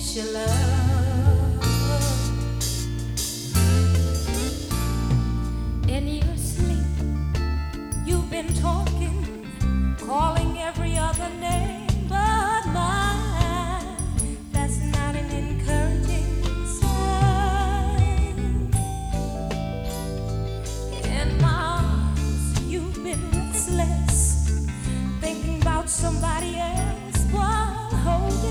your love. In your sleep, you've been talking, calling every other name but mine. That's not an encouraging sign. In my arms, you've been restless,